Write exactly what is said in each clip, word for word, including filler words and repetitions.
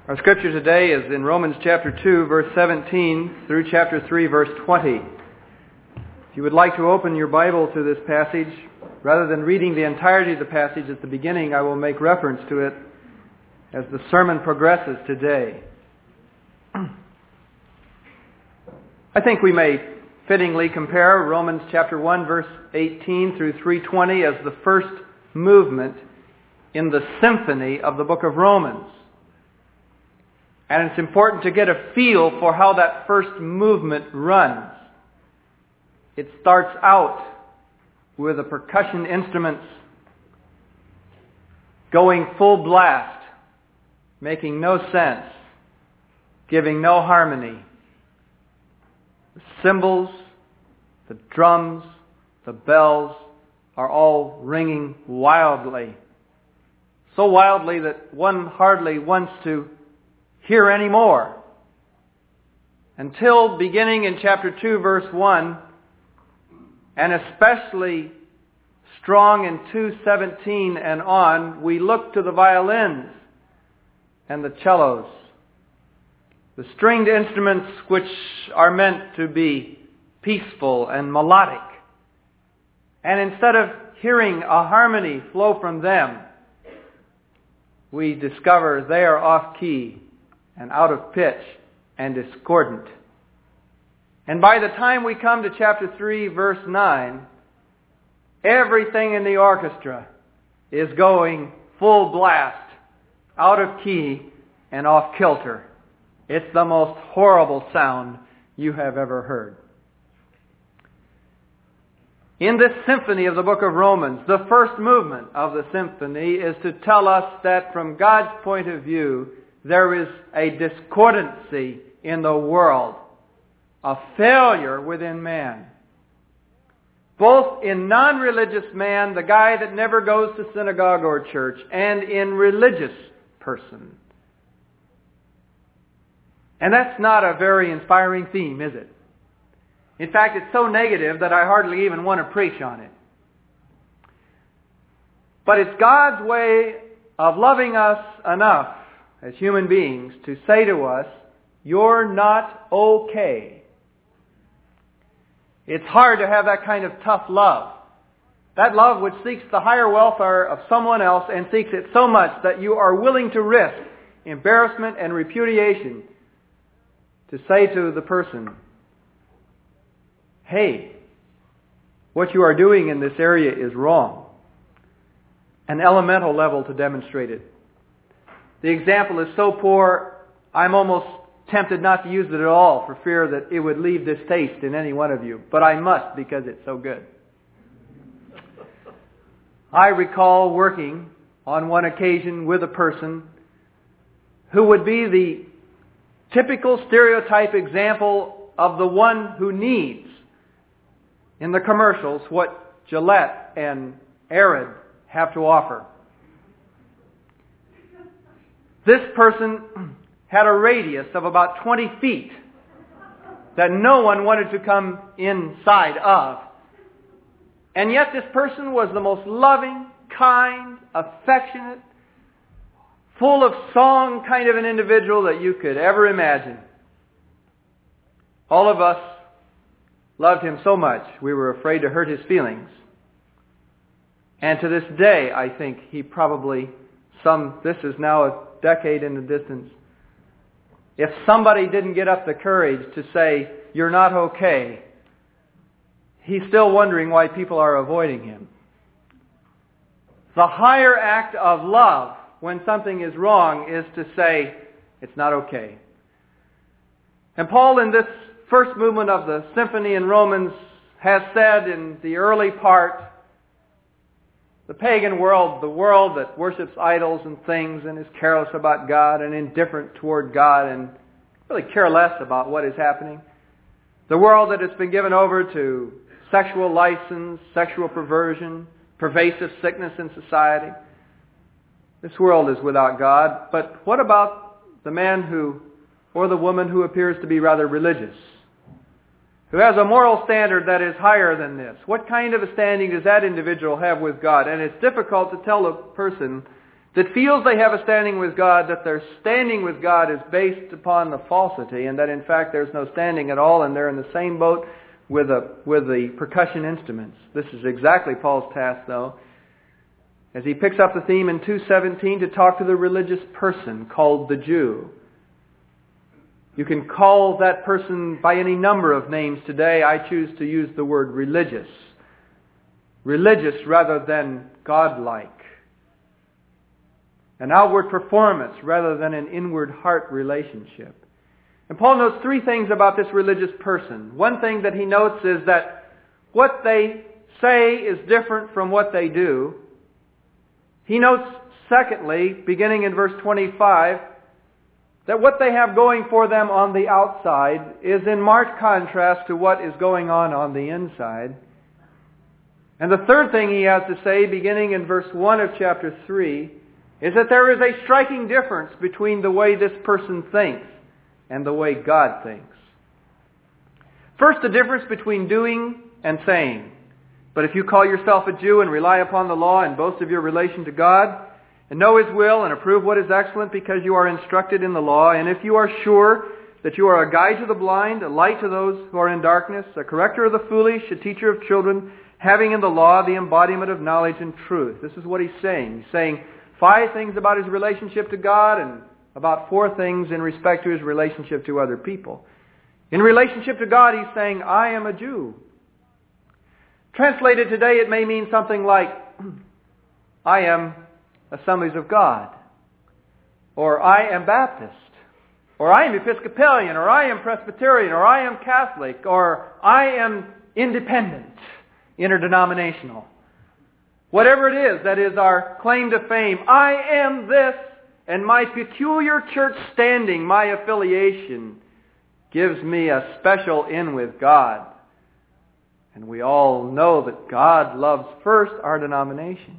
Our scripture today is in Romans chapter two, verse seventeen through chapter three, verse twenty. If you would like to open your Bible to this passage, rather than reading the entirety of the passage at the beginning, I will make reference to it as the sermon progresses today. I think we may fittingly compare Romans chapter one, verse eighteen through three twenty as the first movement in the symphony of the book of Romans. And it's important to get a feel for how that first movement runs. It starts out with the percussion instruments going full blast, making no sense, giving no harmony. The cymbals, the drums, the bells are all ringing wildly. So wildly that one hardly wants to hear any more. Until beginning in chapter two, verse one, and especially strong in two seventeen and on, we look to the violins and the cellos, the stringed instruments which are meant to be peaceful and melodic. And instead of hearing a harmony flow from them, we discover they are off key and out of pitch and discordant. And by the time we come to chapter three, verse nine, everything in the orchestra is going full blast, out of key and off kilter. It's the most horrible sound you have ever heard. In this symphony of the book of Romans, the first movement of the symphony is to tell us that from God's point of view, there is a discordancy in the world, a failure within man. Both in non-religious man, the guy that never goes to synagogue or church, and in religious person. And that's not a very inspiring theme, is it? In fact, it's so negative that I hardly even want to preach on it. But it's God's way of loving us enough as human beings to say to us, you're not okay. It's hard to have that kind of tough love. That love which seeks the higher welfare of someone else and seeks it so much that you are willing to risk embarrassment and repudiation to say to the person, hey, what you are doing in this area is wrong. An elemental level to demonstrate it. The example is so poor, I'm almost tempted not to use it at all for fear that it would leave distaste in any one of you. But I must because it's so good. I recall working on one occasion with a person who would be the typical stereotype example of the one who needs in the commercials what Gillette and Arid have to offer. This person had a radius of about twenty feet that no one wanted to come inside of. And yet this person was the most loving, kind, affectionate, full of song kind of an individual that you could ever imagine. All of us loved him so much we were afraid to hurt his feelings. And to this day, I think he probably, some, this is now a decade in the distance, if somebody didn't get up the courage to say, you're not okay, he's still wondering why people are avoiding him. The higher act of love when something is wrong is to say, it's not okay. And Paul, in this first movement of the symphony in Romans, has said in the early part, the pagan world, the world that worships idols and things and is careless about God and indifferent toward God and really care less about what is happening. The world that has been given over to sexual license, sexual perversion, pervasive sickness in society. This world is without God. But what about the man who, or the woman who appears to be rather religious? Who has a moral standard that is higher than this? What kind of a standing does that individual have with God? And it's difficult to tell a person that feels they have a standing with God, that their standing with God is based upon the falsity, and that in fact there's no standing at all, and they're in the same boat with, a, with the percussion instruments. This is exactly Paul's task, though, as he picks up the theme in two seventeen to talk to the religious person called the Jew. You can call that person by any number of names today. I choose to use the word religious. Religious rather than godlike. An outward performance rather than an inward heart relationship. And Paul notes three things about this religious person. One thing that he notes is that what they say is different from what they do. He notes, secondly, beginning in verse twenty-five, that what they have going for them on the outside is in marked contrast to what is going on on the inside. And the third thing he has to say, beginning in verse one of chapter three, is that there is a striking difference between the way this person thinks and the way God thinks. First, the difference between doing and saying. But if you call yourself a Jew and rely upon the law and boast of your relation to God, and know His will and approve what is excellent because you are instructed in the law, and if you are sure that you are a guide to the blind, a light to those who are in darkness, a corrector of the foolish, a teacher of children, having in the law the embodiment of knowledge and truth. This is what he's saying. He's saying five things about his relationship to God and about four things in respect to his relationship to other people. In relationship to God, he's saying, I am a Jew. Translated today, it may mean something like, I am Assemblies of God, or I am Baptist, or I am Episcopalian, or I am Presbyterian, or I am Catholic, or I am independent, interdenominational. Whatever it is that is our claim to fame, I am this, and my peculiar church standing, my affiliation, gives me a special in with God. And we all know that God loves first our denomination.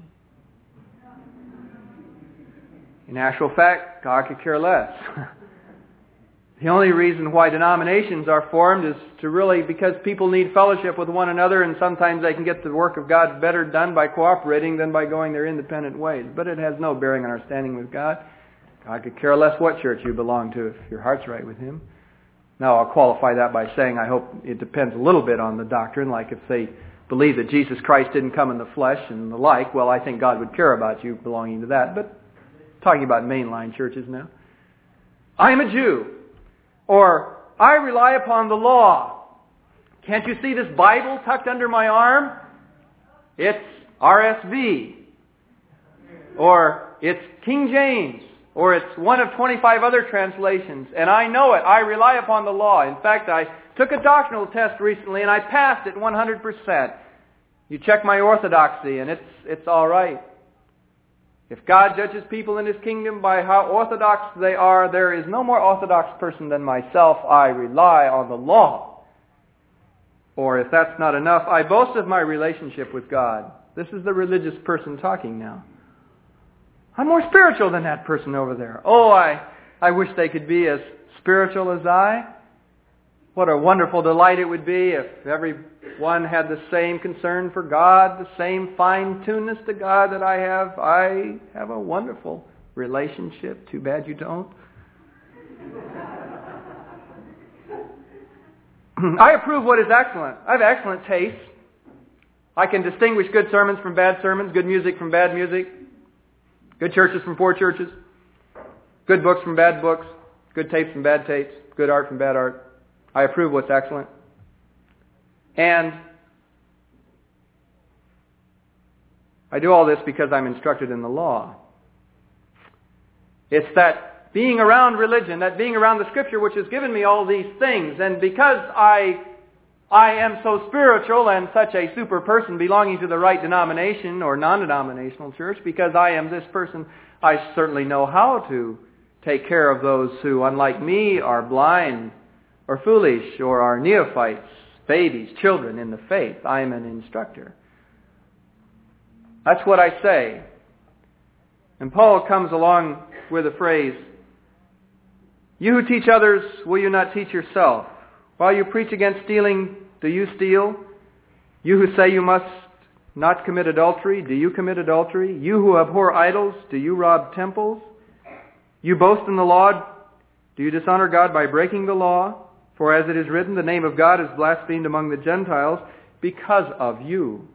In actual fact, God could care less. The only reason why denominations are formed is to really because people need fellowship with one another, and sometimes they can get the work of God better done by cooperating than by going their independent ways. But it has no bearing on our standing with God. God could care less what church you belong to if your heart's right with Him. Now, I'll qualify that by saying I hope it depends a little bit on the doctrine. Like if they believe that Jesus Christ didn't come in the flesh and the like, well, I think God would care about you belonging to that. But talking about mainline churches now. I am a Jew. Or, I rely upon the law. Can't you see this Bible tucked under my arm? It's R S V. Or, it's King James. Or it's one of twenty-five other translations. And I know it. I rely upon the law. In fact, I took a doctrinal test recently and I passed it one hundred percent. You check my orthodoxy and it's it's all right. If God judges people in His kingdom by how orthodox they are, there is no more orthodox person than myself. I rely on the law. Or if that's not enough, I boast of my relationship with God. This is the religious person talking now. I'm more spiritual than that person over there. Oh, I, I wish they could be as spiritual as I. What a wonderful delight it would be if everyone had the same concern for God, the same fine-tunedness to God that I have. I have a wonderful relationship. Too bad you don't. I approve what is excellent. I have excellent taste. I can distinguish good sermons from bad sermons, good music from bad music, good churches from poor churches, good books from bad books, good tapes from bad tapes, good art from bad art. I approve what's excellent. And I do all this because I'm instructed in the law. It's that being around religion, that being around the Scripture which has given me all these things. And because I I am so spiritual and such a super person belonging to the right denomination or non-denominational church, because I am this person, I certainly know how to take care of those who, unlike me, are blind or foolish or are neophytes, babies, children in the faith. I am an instructor. That's what I say. And Paul comes along with a phrase, you who teach others, will you not teach yourself? While you preach against stealing, do you steal? You who say you must not commit adultery? Do you commit adultery? You who abhor idols, do you rob temples? You boast in the law, do you dishonor God by breaking the law? For as it is written, the name of God is blasphemed among the Gentiles because of you.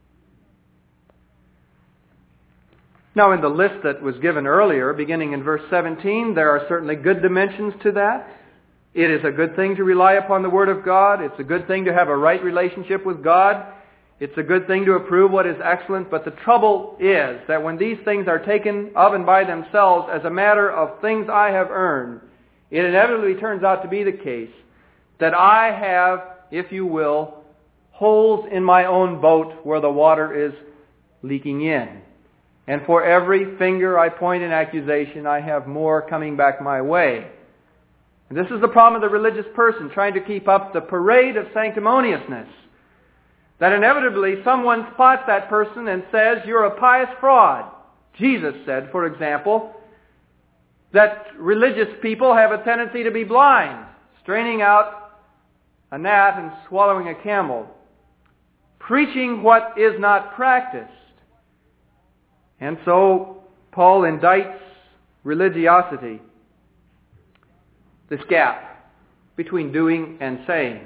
Now, in the list that was given earlier, beginning in verse seventeen, there are certainly good dimensions to that. It is a good thing to rely upon the Word of God. It's a good thing to have a right relationship with God. It's a good thing to approve what is excellent. But the trouble is that when these things are taken of and by themselves as a matter of things I have earned, it inevitably turns out to be the case that I have, if you will, holes in my own boat where the water is leaking in. And for every finger I point in accusation, I have more coming back my way. And this is the problem of the religious person trying to keep up the parade of sanctimoniousness. That inevitably someone spots that person and says, you're a pious fraud. Jesus said, for example, that religious people have a tendency to be blind, straining out a gnat and swallowing a camel, preaching what is not practiced. And so Paul indicts religiosity, this gap between doing and saying.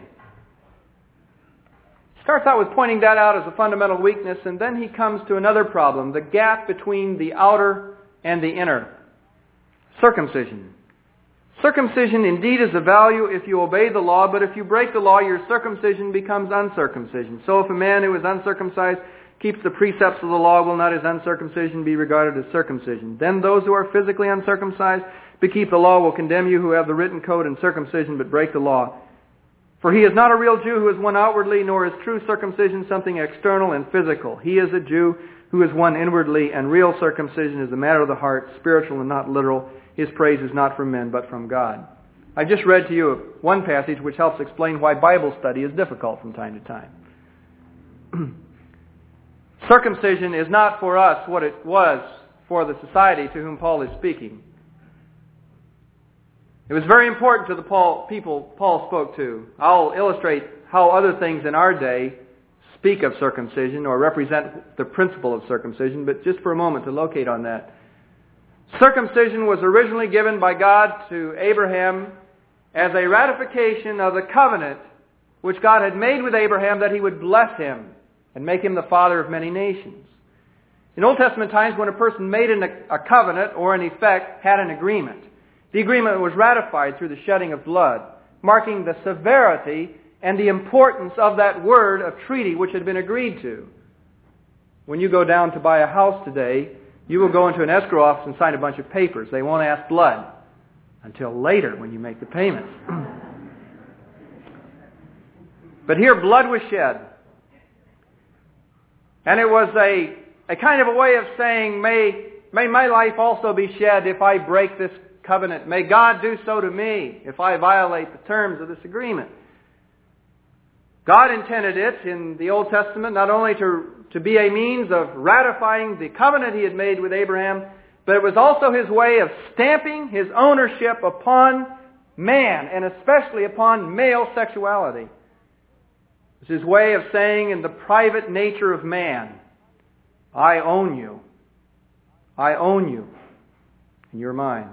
He starts out with pointing that out as a fundamental weakness, and then he comes to another problem, the gap between the outer and the inner. Circumcision. Circumcision indeed is of value if you obey the law, but if you break the law, your circumcision becomes uncircumcision. So if a man who is uncircumcised keeps the precepts of the law, will not his uncircumcision be regarded as circumcision? Then those who are physically uncircumcised but keep the law will condemn you, who have the written code and circumcision but break the law. For he is not a real Jew who is one outwardly, nor is true circumcision something external and physical. He is a Jew who is one inwardly, and real circumcision is a matter of the heart, spiritual and not literal. His praise is not from men, but from God. I just read to you one passage which helps explain why Bible study is difficult from time to time. Circumcision is not for us what it was for the society to whom Paul is speaking. It was very important to the Paul, people Paul spoke to. I'll illustrate how other things in our day speak of circumcision or represent the principle of circumcision, but just for a moment to locate on that. Circumcision was originally given by God to Abraham as a ratification of the covenant which God had made with Abraham that he would bless him and make him the father of many nations. In Old Testament times, when a person made an, a covenant or in effect had an agreement, the agreement was ratified through the shedding of blood, marking the severity and the importance of that word of treaty which had been agreed to. When you go down to buy a house today, you will go into an escrow office and sign a bunch of papers. They won't ask blood until later when you make the payments. But here blood was shed. And it was a, a kind of a way of saying, may, may my life also be shed if I break this covenant. May God do so to me if I violate the terms of this agreement. God intended it in the Old Testament not only to, to be a means of ratifying the covenant he had made with Abraham, but it was also his way of stamping his ownership upon man, and especially upon male sexuality. It was his way of saying in the private nature of man, I own you. I own you. And you're mine.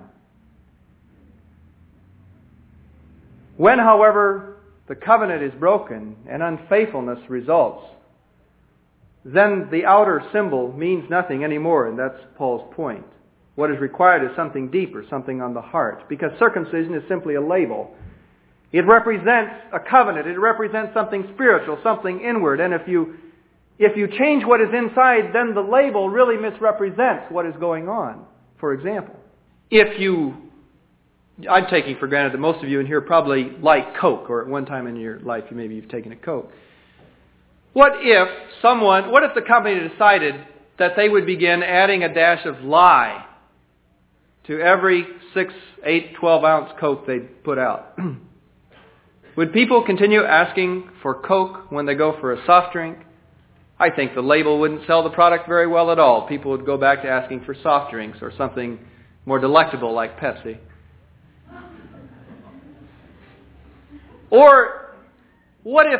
When, however, the covenant is broken and unfaithfulness results, then the outer symbol means nothing anymore, and that's Paul's point. What is required is something deeper, something on the heart, because circumcision is simply a label. It represents a covenant. It represents something spiritual, something inward, and if you if you change what is inside, then the label really misrepresents what is going on. For example, if you I'm taking for granted that most of you in here probably like Coke, or at one time in your life maybe you've taken a Coke. What if someone, what if the company decided that they would begin adding a dash of lye to every six, eight, twelve ounce Coke they put out? Would people continue asking for Coke when they go for a soft drink? I think the label wouldn't sell the product very well at all. People would go back to asking for soft drinks or something more delectable like Pepsi. Or what if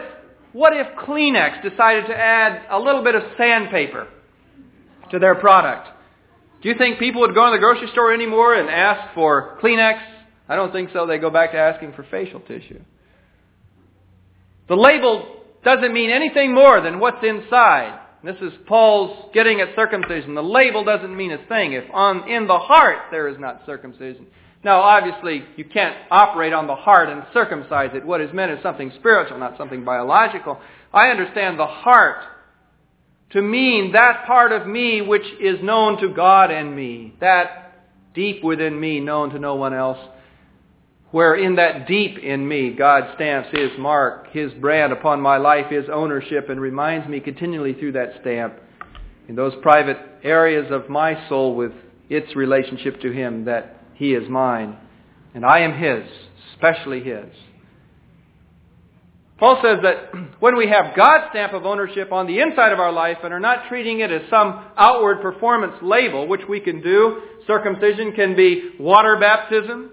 what if Kleenex decided to add a little bit of sandpaper to their product? Do you think people would go to the grocery store anymore and ask for Kleenex? I don't think so. They go back to asking for facial tissue. The label doesn't mean anything more than what's inside. This is Paul's getting at circumcision. The label doesn't mean a thing if on in the heart there is not circumcision. Now, obviously, you can't operate on the heart and circumcise it. What is meant is something spiritual, not something biological. I understand the heart to mean that part of me which is known to God and me, that deep within me known to no one else, where in that deep in me God stamps His mark, His brand upon my life, His ownership, and reminds me continually through that stamp in those private areas of my soul with its relationship to Him that He is mine and I am His, especially His. Paul says that when we have God's stamp of ownership on the inside of our life and are not treating it as some outward performance label, which we can do, circumcision can be water baptism,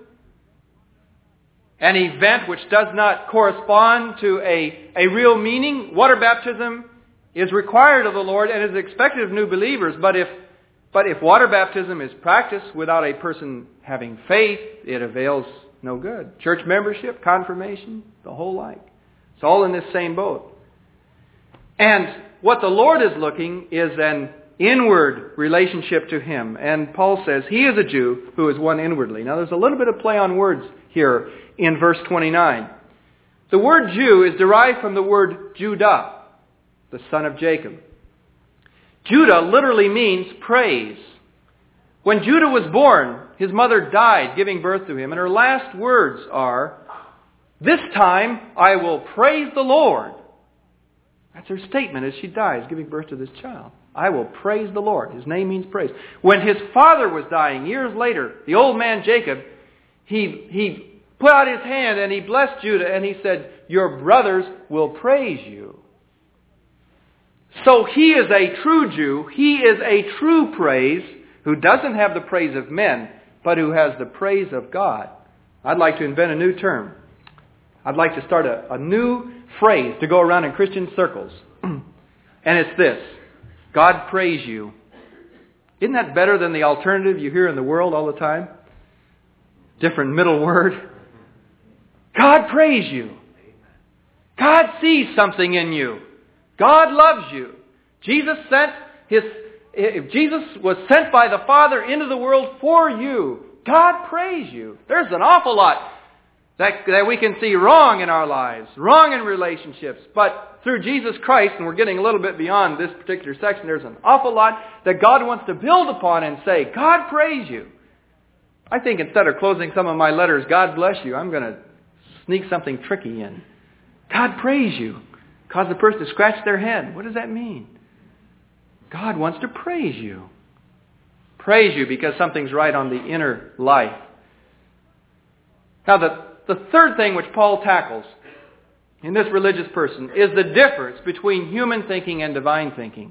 an event which does not correspond to a, a real meaning. Water baptism is required of the Lord and is expected of new believers, but if but if water baptism is practiced without a person having faith, it avails no good. Church membership, confirmation, the whole like. It's all in this same boat. And what the Lord is looking is an inward relationship to Him. And Paul says He is a Jew who is one inwardly. Now there's a little bit of play on words here in verse twenty-nine. The word Jew is derived from the word Judah, the son of Jacob. Judah literally means praise. When Judah was born, his mother died giving birth to him, and her last words are, "This time I will praise the Lord." That's her statement as she dies, giving birth to this child. I will praise the Lord. His name means praise. When his father was dying, years later, the old man Jacob, he, he put out his hand and he blessed Judah and he said, "Your brothers will praise you." So he is a true Jew. He is a true praise who doesn't have the praise of men, but who has the praise of God. I'd like to invent a new term. I'd like to start a, a new phrase to go around in Christian circles. And it's this: God praise you. Isn't that better than the alternative you hear in the world all the time? Different middle word. God praise you. God sees something in you. God loves you. Jesus sent his, Jesus was sent by the Father into the world for you. God praise you. There's an awful lot that, that we can see wrong in our lives, wrong in relationships. But through Jesus Christ, and we're getting a little bit beyond this particular section, there's an awful lot that God wants to build upon and say, God praise you. I think instead of closing some of my letters, God bless you, I'm going to sneak something tricky in. God praise you. Cause the person to scratch their head. What does that mean? God wants to praise you. Praise you because something's right on the inner life. Now the, the third thing which Paul tackles in this religious person is the difference between human thinking and divine thinking.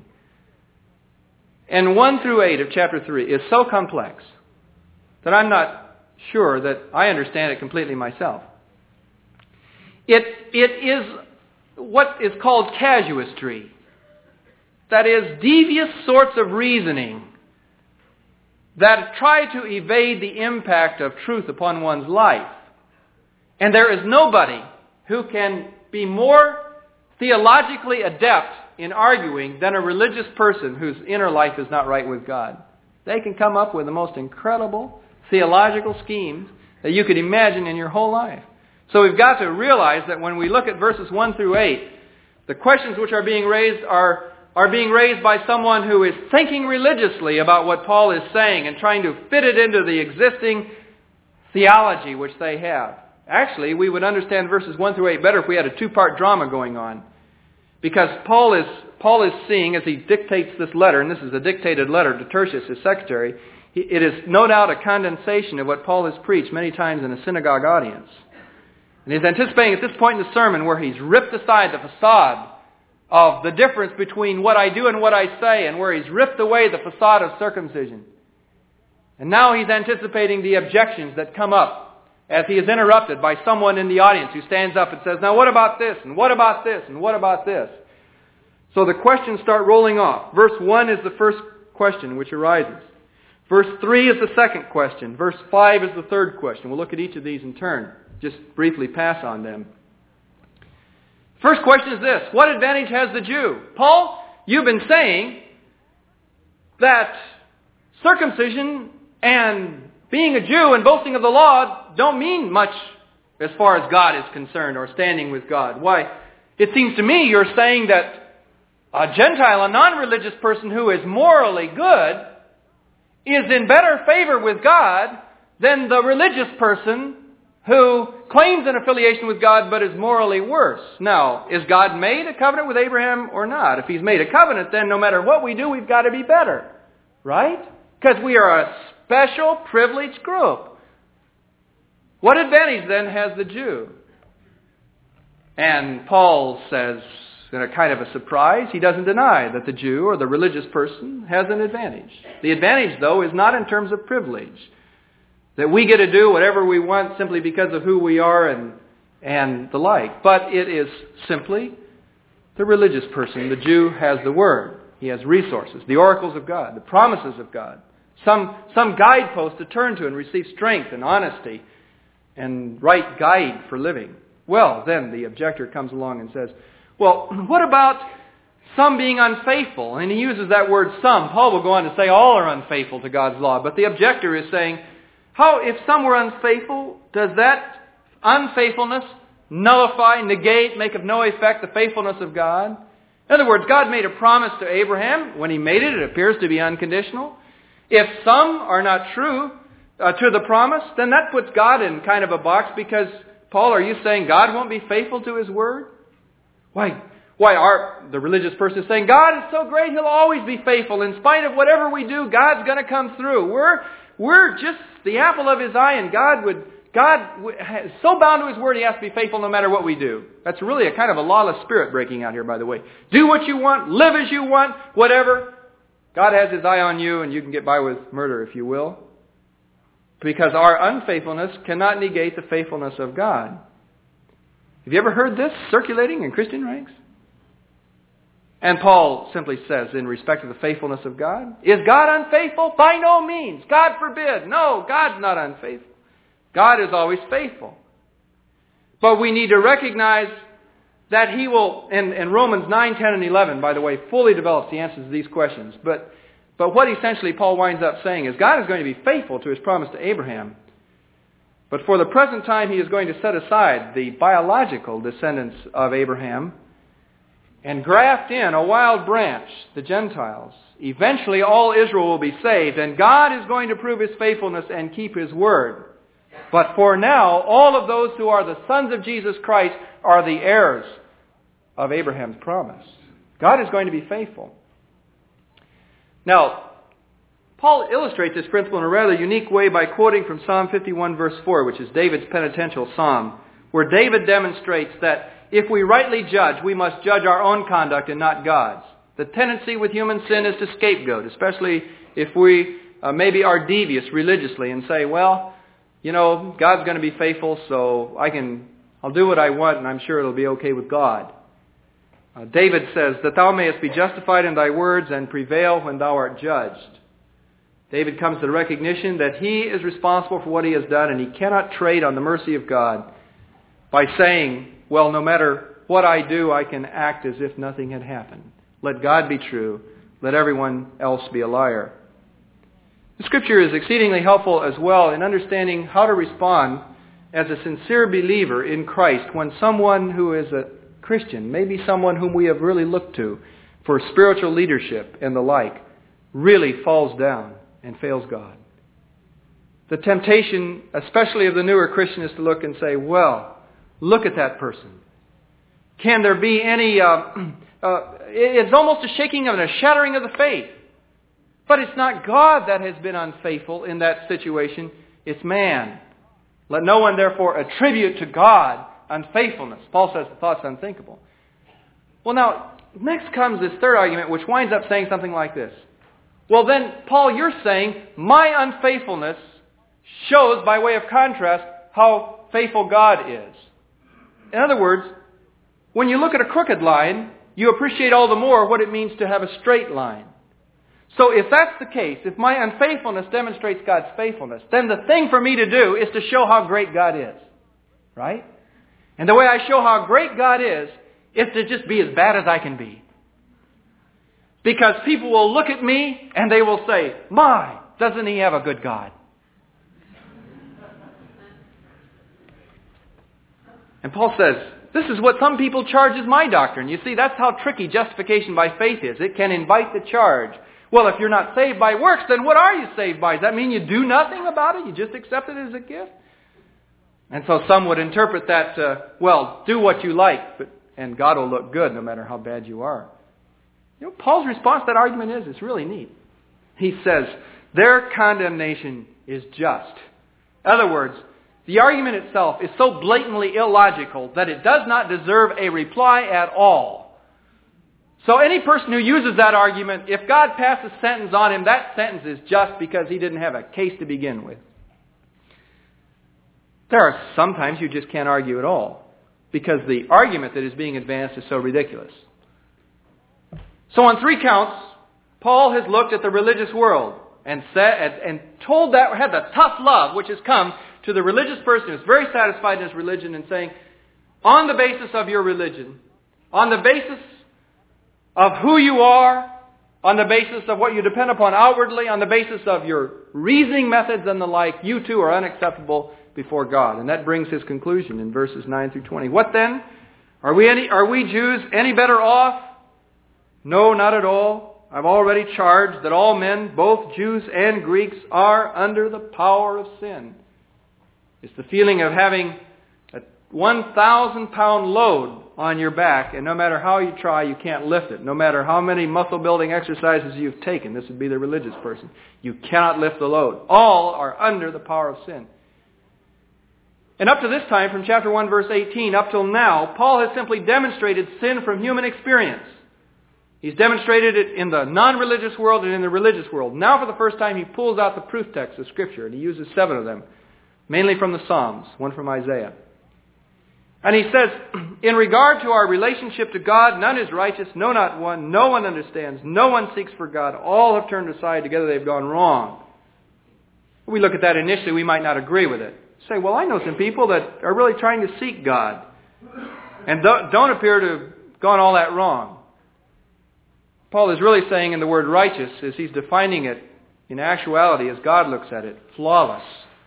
And one through eight of chapter three is so complex that I'm not sure that I understand it completely myself. It, it is what is called casuistry. That is, devious sorts of reasoning that try to evade the impact of truth upon one's life. And there is nobody who can be more theologically adept in arguing than a religious person whose inner life is not right with God. They can come up with the most incredible theological schemes that you could imagine in your whole life. So we've got to realize that when we look at verses one through eight, the questions which are being raised are, are being raised by someone who is thinking religiously about what Paul is saying and trying to fit it into the existing theology which they have. Actually, we would understand verses one through eight better if we had a two-part drama going on. Because Paul is, Paul is seeing, as he dictates this letter, and this is a dictated letter to Tertius, his secretary, it is no doubt a condensation of what Paul has preached many times in a synagogue audience. And he's anticipating at this point in the sermon where he's ripped aside the facade of the difference between what I do and what I say, and where he's ripped away the facade of circumcision. And now he's anticipating the objections that come up as he is interrupted by someone in the audience who stands up and says, now what about this, and what about this, and what about this? So the questions start rolling off. Verse one is the first question which arises. Verse three is the second question. Verse five is the third question. We'll look at each of these in turn. Just briefly pass on them. First question is this: what advantage has the Jew? Paul, you've been saying that circumcision and being a Jew and boasting of the law don't mean much as far as God is concerned, or standing with God. Why, it seems to me you're saying that a Gentile, a non-religious person who is morally good, is in better favor with God than the religious person who claims an affiliation with God but is morally worse. Now, is God made a covenant with Abraham or not? If he's made a covenant, then no matter what we do, we've got to be better. Right? Because we are a special, privileged group. What advantage then has the Jew? And Paul says, in a kind of a surprise, he doesn't deny that the Jew or the religious person has an advantage. The advantage, though, is not in terms of privilege. That we get to do whatever we want simply because of who we are and, and the like. But it is simply the religious person. The Jew has the Word. He has resources, the oracles of God, the promises of God. Some, some guidepost to turn to and receive strength and honesty and right guide for living. Well, then the objector comes along and says, well, what about some being unfaithful? And he uses that word some. Paul will go on to say all are unfaithful to God's law. But the objector is saying, how, if some were unfaithful, does that unfaithfulness nullify, negate, make of no effect the faithfulness of God? In other words, God made a promise to Abraham. When he made it, it appears to be unconditional. If some are not true uh, to the promise, then that puts God in kind of a box, because, Paul, are you saying God won't be faithful to His Word? Why, why our, the religious person is saying, God is so great, He'll always be faithful. In spite of whatever we do, God's going to come through. We're, we're just the apple of His eye, and God would, God is so bound to His Word, He has to be faithful no matter what we do. That's really a kind of a lawless spirit breaking out here, by the way. Do what you want, live as you want, whatever. God has His eye on you, and you can get by with murder, if you will. Because our unfaithfulness cannot negate the faithfulness of God. Have you ever heard this circulating in Christian ranks? And Paul simply says, in respect to the faithfulness of God, is God unfaithful? By no means. God forbid. No, God's not unfaithful. God is always faithful. But we need to recognize that He will, in, in Romans nine, ten, and eleven, by the way, fully develops the answers to these questions. But, but what essentially Paul winds up saying is God is going to be faithful to His promise to Abraham. But for the present time, He is going to set aside the biological descendants of Abraham and graft in a wild branch, the Gentiles. Eventually, all Israel will be saved, and God is going to prove His faithfulness and keep His word. But for now, all of those who are the sons of Jesus Christ are the heirs of Abraham's promise. God is going to be faithful. Now, Paul illustrates this principle in a rather unique way by quoting from Psalm fifty-one, verse four, which is David's penitential psalm, where David demonstrates that if we rightly judge, we must judge our own conduct and not God's. The tendency with human sin is to scapegoat, especially if we uh, maybe are devious religiously and say, well, you know, God's going to be faithful, so I can, I'll do what I want, and I'm sure it'll be okay with God. Uh, David says, that thou mayest be justified in thy words and prevail when thou art judged. David comes to the recognition that he is responsible for what he has done, and he cannot trade on the mercy of God by saying, well, no matter what I do, I can act as if nothing had happened. Let God be true. Let everyone else be a liar. The Scripture is exceedingly helpful as well in understanding how to respond as a sincere believer in Christ when someone who is a Christian, maybe someone whom we have really looked to for spiritual leadership and the like, really falls down and fails God. The temptation, especially of the newer Christian, is to look and say, well, look at that person. Can there be any... Uh, uh, it's almost a shaking of and a shattering of the faith. But it's not God that has been unfaithful in that situation. It's man. Let no one therefore attribute to God unfaithfulness. Paul says the thought's unthinkable. Well, now, next comes this third argument, which winds up saying something like this. Well, then, Paul, you're saying my unfaithfulness shows, by way of contrast, how faithful God is. In other words, when you look at a crooked line, you appreciate all the more what it means to have a straight line. So if that's the case, if my unfaithfulness demonstrates God's faithfulness, then the thing for me to do is to show how great God is. Right? And the way I show how great God is, is to just be as bad as I can be. Because people will look at me and they will say, my, doesn't he have a good God? And Paul says, this is what some people charge as my doctrine. You see, that's how tricky justification by faith is. It can invite the charge. Well, if you're not saved by works, then what are you saved by? Does that mean you do nothing about it? You just accept it as a gift? And so some would interpret that, uh, well, do what you like, but, and God will look good no matter how bad you are. You know, Paul's response to that argument is, it's really neat. He says, their condemnation is just. In other words, the argument itself is so blatantly illogical that it does not deserve a reply at all. So any person who uses that argument, if God passed a sentence on him, that sentence is just because he didn't have a case to begin with. There are sometimes you just can't argue at all because the argument that is being advanced is so ridiculous. So on three counts, Paul has looked at the religious world and said and told that had the tough love which has come to the religious person who's very satisfied in his religion and saying, on the basis of your religion, on the basis of who you are, on the basis of what you depend upon outwardly, on the basis of your reasoning methods and the like, you too are unacceptable before God. And that brings his conclusion in verses nine through twenty. What then? Are we any, are we Jews any better off? No, not at all. I've already charged that all men, both Jews and Greeks, are under the power of sin. It's the feeling of having a one thousand pound load on your back, and no matter how you try, you can't lift it. No matter how many muscle-building exercises you've taken, this would be the religious person, you cannot lift the load. All are under the power of sin. And up to this time, from chapter one, verse eighteen, up till now, Paul has simply demonstrated sin from human experience. He's demonstrated it in the non-religious world and in the religious world. Now, for the first time, he pulls out the proof texts of Scripture, and he uses seven of them, mainly from the Psalms, one from Isaiah. And he says, in regard to our relationship to God, none is righteous, no, not one. No one understands. No one seeks for God. All have turned aside. Together they've gone wrong. When we look at that initially, we might not agree with it. Say, well, I know some people that are really trying to seek God and don't appear to have gone all that wrong. Paul is really saying in the word righteous, as he's defining it in actuality as God looks at it, flawless.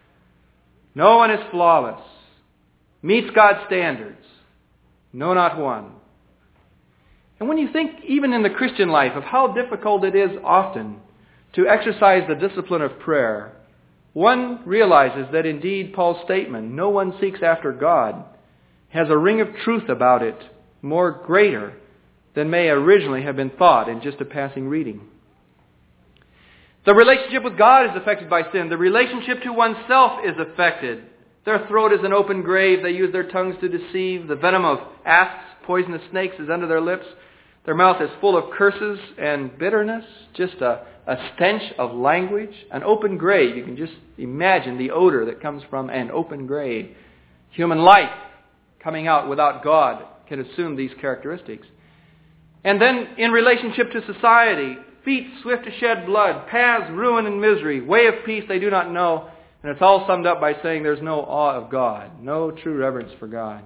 No one is flawless. Meets God's standards. No, not one. And when you think, even in the Christian life, of how difficult it is often to exercise the discipline of prayer, one realizes that indeed Paul's statement, no one seeks after God, has a ring of truth about it more greater than may originally have been thought in just a passing reading. The relationship with God is affected by sin. The relationship to oneself is affected. Their throat is an open grave. They use their tongues to deceive. The venom of asps, poisonous snakes is under their lips. Their mouth is full of curses and bitterness, just a, a stench of language. An open grave. You can just imagine the odor that comes from an open grave. Human life coming out without God can assume these characteristics. And then in relationship to society, feet swift to shed blood, paths ruin and misery, way of peace they do not know. And it's all summed up by saying there's no awe of God, no true reverence for God.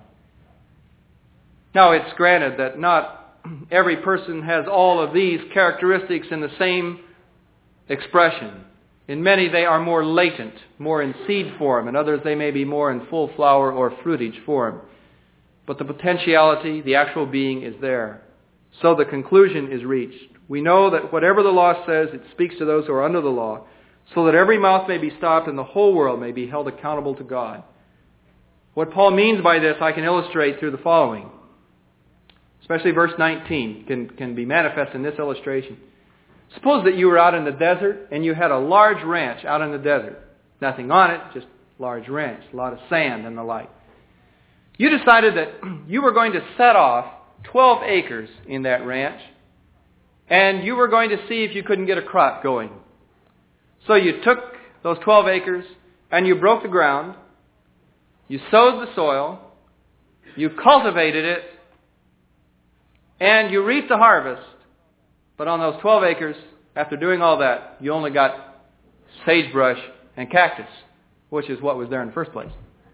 Now it's granted that not every person has all of these characteristics in the same expression. In many they are more latent, more in seed form. In others they may be more in full flower or fruitage form. But the potentiality, the actual being is there. So the conclusion is reached. We know that whatever the law says, it speaks to those who are under the law, so that every mouth may be stopped and the whole world may be held accountable to God. What Paul means by this I can illustrate through the following. Especially verse nineteen can, can be manifest in this illustration. Suppose that you were out in the desert and you had a large ranch out in the desert. Nothing on it, just large ranch, a lot of sand and the like. You decided that you were going to set off twelve acres in that ranch, and you were going to see if you couldn't get a crop going. So you took those twelve acres, and you broke the ground, you sowed the soil, you cultivated it, and you reaped the harvest. But on those twelve acres, after doing all that, you only got sagebrush and cactus, which is what was there in the first place.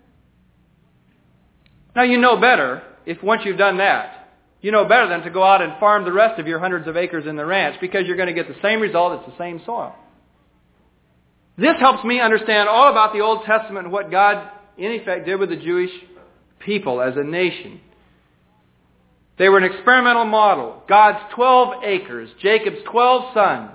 Now you know better, if once you've done that, you know better than to go out and farm the rest of your hundreds of acres in the ranch, because you're going to get the same result, it's the same soil. This helps me understand all about the Old Testament and what God, in effect, did with the Jewish people as a nation. They were an experimental model. God's twelve acres, Jacob's twelve sons.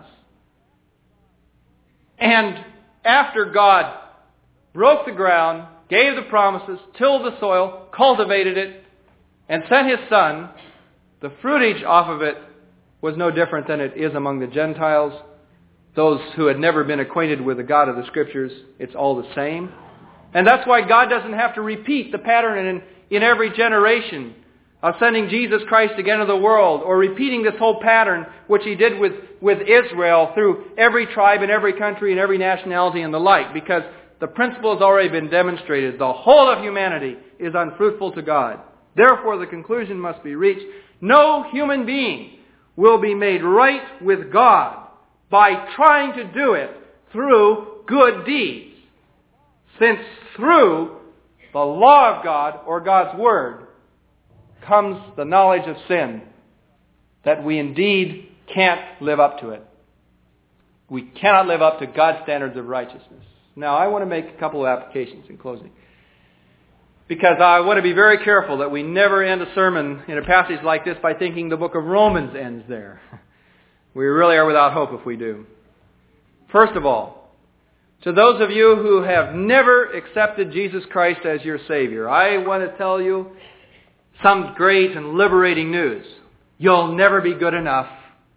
And after God broke the ground, gave the promises, tilled the soil, cultivated it, and sent His Son, the fruitage off of it was no different than it is among the Gentiles. Those who had never been acquainted with the God of the Scriptures, it's all the same. And that's why God doesn't have to repeat the pattern in, in every generation of sending Jesus Christ again to the world, or repeating this whole pattern which He did with, with Israel through every tribe and every country and every nationality and the like, because the principle has already been demonstrated. The whole of humanity is unfruitful to God. Therefore, the conclusion must be reached. No human being will be made right with God by trying to do it through good deeds, since through the law of God, or God's Word, comes the knowledge of sin, that we indeed can't live up to it. We cannot live up to God's standards of righteousness. Now, I want to make a couple of applications in closing, because I want to be very careful that we never end a sermon in a passage like this by thinking the book of Romans ends there. We really are without hope if we do. First of all, to those of you who have never accepted Jesus Christ as your Savior, I want to tell you some great and liberating news. You'll never be good enough.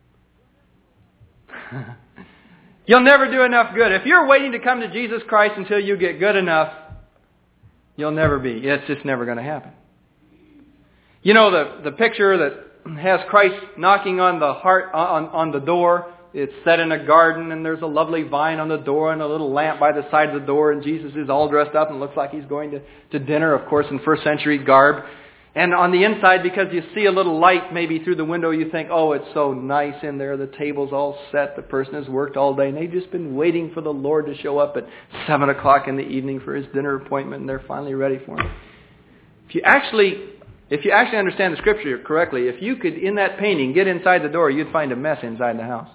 You'll never do enough good. If you're waiting to come to Jesus Christ until you get good enough, you'll never be. It's just never going to happen. You know the, the picture that has Christ knocking on the heart on, on the door. It's set in a garden, and there's a lovely vine on the door and a little lamp by the side of the door, and Jesus is all dressed up and looks like he's going to, to dinner, of course, in first century garb. And on the inside, because you see a little light maybe through the window, you think, oh, it's so nice in there. The table's all set. The person has worked all day, and they've just been waiting for the Lord to show up at seven o'clock in the evening for His dinner appointment, and they're finally ready for Him. If you actually, if you actually understand the Scripture correctly, if you could, in that painting, get inside the door, you'd find a mess inside the house.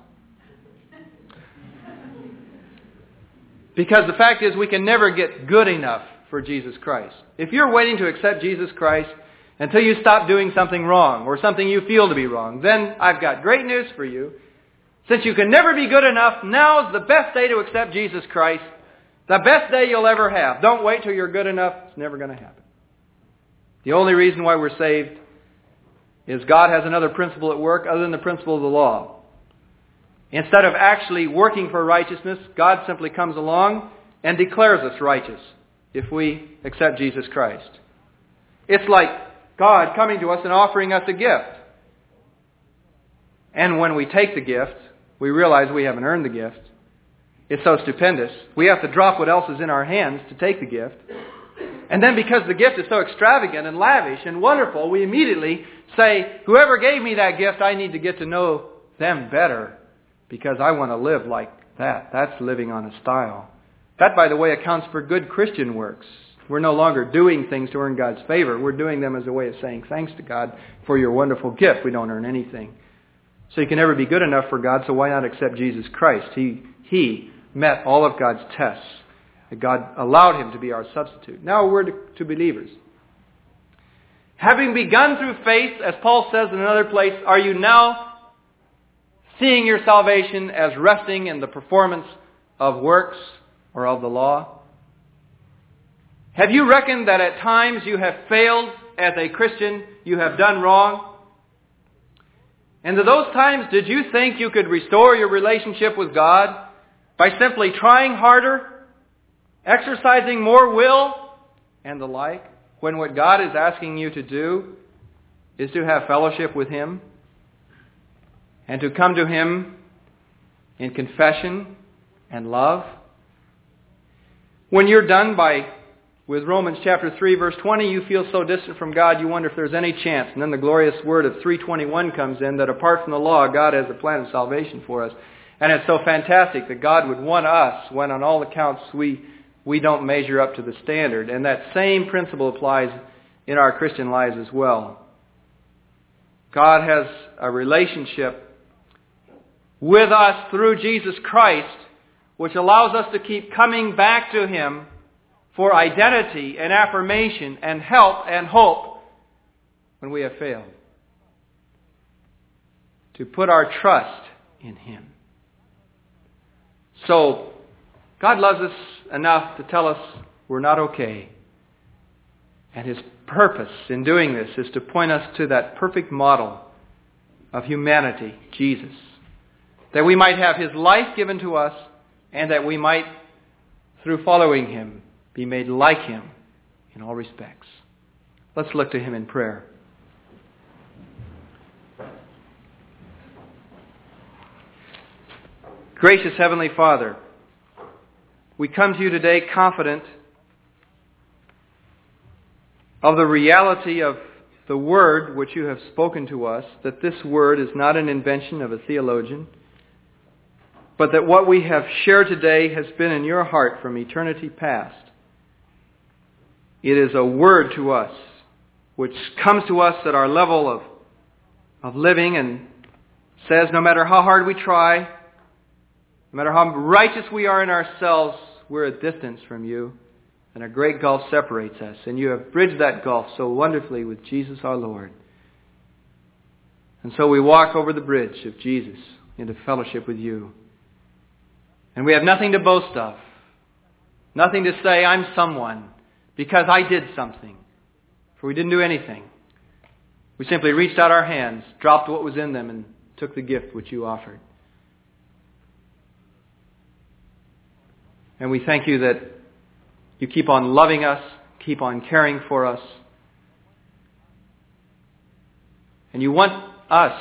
Because the fact is, we can never get good enough for Jesus Christ. If you're waiting to accept Jesus Christ until you stop doing something wrong, or something you feel to be wrong, then I've got great news for you. Since you can never be good enough, now's the best day to accept Jesus Christ. The best day you'll ever have. Don't wait till you're good enough. It's never going to happen. The only reason why we're saved is God has another principle at work other than the principle of the law. Instead of actually working for righteousness, God simply comes along and declares us righteous if we accept Jesus Christ. It's like God coming to us and offering us a gift. And when we take the gift, we realize we haven't earned the gift. It's so stupendous. We have to drop what else is in our hands to take the gift. And then because the gift is so extravagant and lavish and wonderful, we immediately say, whoever gave me that gift, I need to get to know them better, because I want to live like that. That's living on a style. That, by the way, accounts for good Christian works. We're no longer doing things to earn God's favor. We're doing them as a way of saying thanks to God for your wonderful gift. We don't earn anything. So you can never be good enough for God, so why not accept Jesus Christ? He, he met all of God's tests. God allowed Him to be our substitute. Now a word to, to believers. Having begun through faith, as Paul says in another place, are you now seeing your salvation as resting in the performance of works or of the law? Have you reckoned that at times you have failed as a Christian, you have done wrong? And to those times, did you think you could restore your relationship with God by simply trying harder, exercising more will, and the like, when what God is asking you to do is to have fellowship with Him and to come to Him in confession and love? When you're done by with Romans chapter three, verse twenty, you feel so distant from God, you wonder if there's any chance. And then the glorious word of three twenty-one comes in that apart from the law, God has a plan of salvation for us. And it's so fantastic that God would want us when on all accounts we, we don't measure up to the standard. And that same principle applies in our Christian lives as well. God has a relationship with us through Jesus Christ, which allows us to keep coming back to Him for identity and affirmation and help and hope when we have failed. To put our trust in Him. So, God loves us enough to tell us we're not okay. And His purpose in doing this is to point us to that perfect model of humanity, Jesus. That we might have His life given to us, and that we might, through following Him, be made like Him in all respects. Let's look to Him in prayer. Gracious Heavenly Father, we come to You today confident of the reality of the Word which You have spoken to us, that this Word is not an invention of a theologian, but that what we have shared today has been in Your heart from eternity past. It is a word to us which comes to us at our level of, of living and says no matter how hard we try, no matter how righteous we are in ourselves, we're a distance from You, and a great gulf separates us. And You have bridged that gulf so wonderfully with Jesus our Lord. And so we walk over the bridge of Jesus into fellowship with You. And we have nothing to boast of. Nothing to say, I'm someone, because I did something. For we didn't do anything. We simply reached out our hands, dropped what was in them, and took the gift which You offered. And we thank You that You keep on loving us, keep on caring for us. And You want us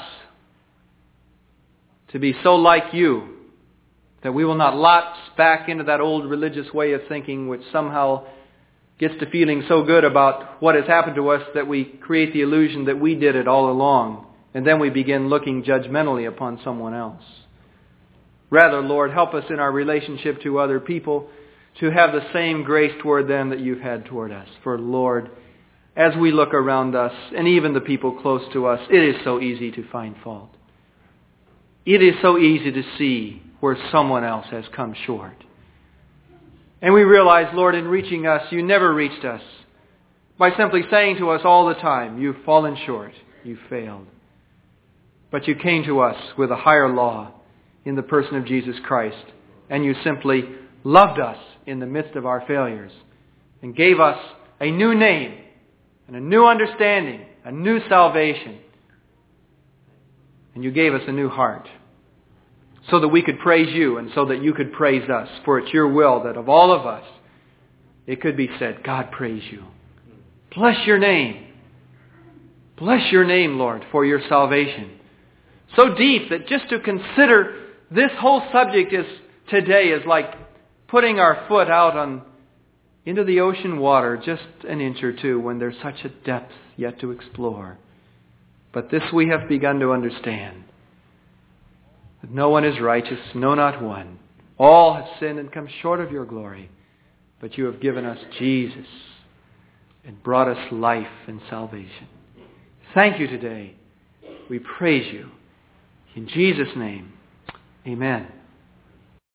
to be so like You that we will not lapse back into that old religious way of thinking which somehow gets to feeling so good about what has happened to us that we create the illusion that we did it all along. And then we begin looking judgmentally upon someone else. Rather, Lord, help us in our relationship to other people to have the same grace toward them that You've had toward us. For, Lord, as we look around us, and even the people close to us, it is so easy to find fault. It is so easy to see where someone else has come short. And we realize, Lord, in reaching us, You never reached us by simply saying to us all the time, You've fallen short, you've failed. But You came to us with a higher law in the person of Jesus Christ. And You simply loved us in the midst of our failures and gave us a new name and a new understanding, a new salvation. And You gave us a new heart so that we could praise You and so that You could praise us. For it's Your will that of all of us, it could be said, God praise You. Bless Your name. Bless Your name, Lord, for Your salvation. So deep that just to consider this whole subject is today is like putting our foot out on into the ocean water just an inch or two when there's such a depth yet to explore. But this we have begun to understand. That no one is righteous, no, not one. All have sinned and come short of Your glory. But You have given us Jesus and brought us life and salvation. Thank You today. We praise You. In Jesus' name, amen.